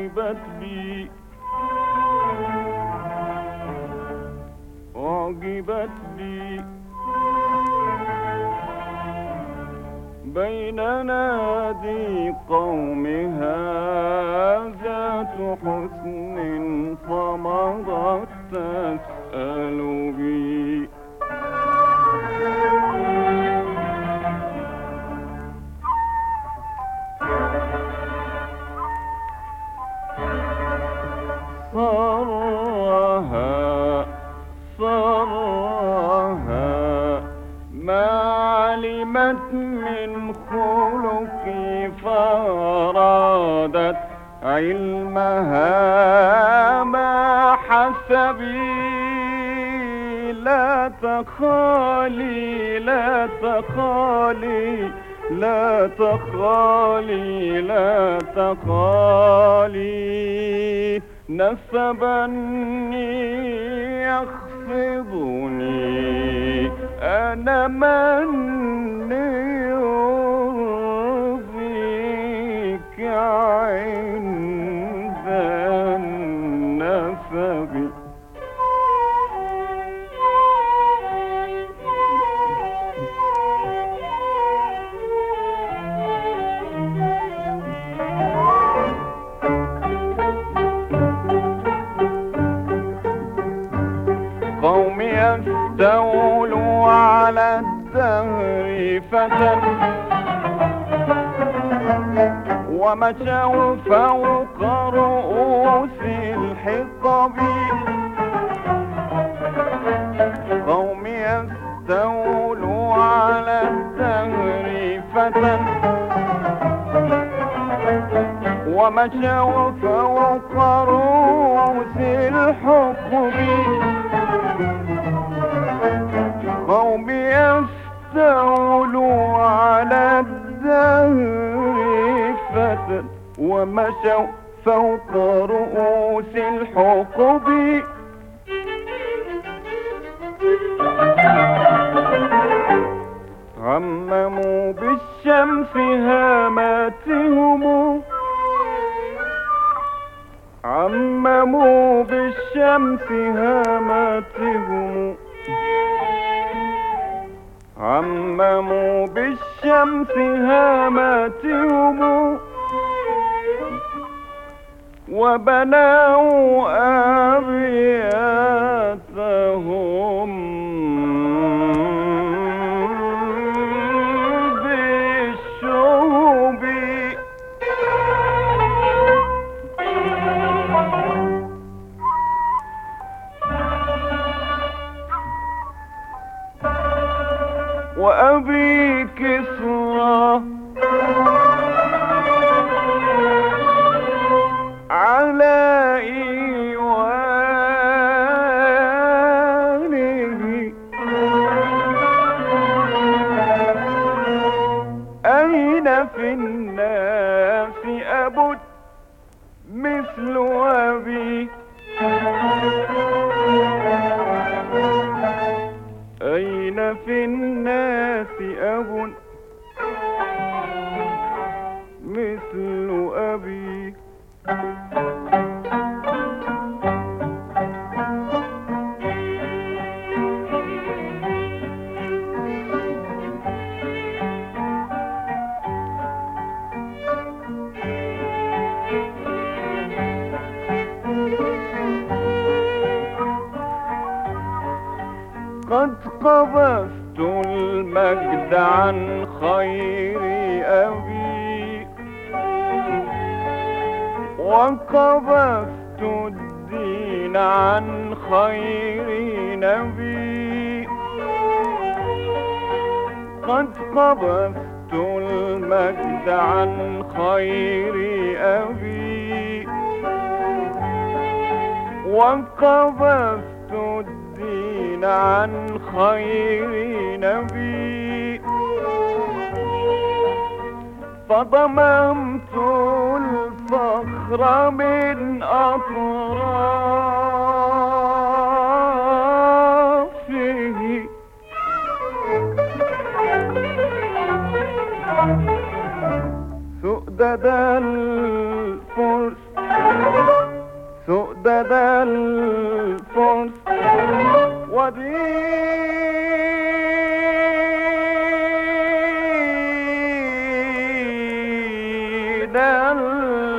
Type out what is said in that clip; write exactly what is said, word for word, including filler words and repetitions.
أعجبت بي أعجبت بي بين نادي قومها ذات حسن فمضت تسأل بي صرها صرها ما علمت من خلقي فأرادت علمها ما حسبي لا تخالي لا تخالي لا تخالي لا تخالي نسبني يخفضني أنا من يرضيك عند النسب قوم يستولوا على الدهر فتى ومشوا فوق رؤوس الحطب قوم يستولوا على الدهر فتى ومشوا فوق رؤوس الحطب قوم يستولوا على الدهر فتى ومشوا فوق رؤوس الحقب عمموا بالشمس هاماتهم عمموا بالشمس هاماتهم عمموا بالشمس هاماتهم وبنوا أبياتهم بالشهب وأبي كسرى على إيوانه أين في الناس أب مثل أبي أين في الناس أب مثل أبي قد قبضت المجد عن خير أبي وقبضت الدين عن خير نبي قد قبضت المجد عن خير أبي وقبضت الدين عن خير نبي فضممت الفخر من أطرافه سؤدد الفرس بدل الفرس ودين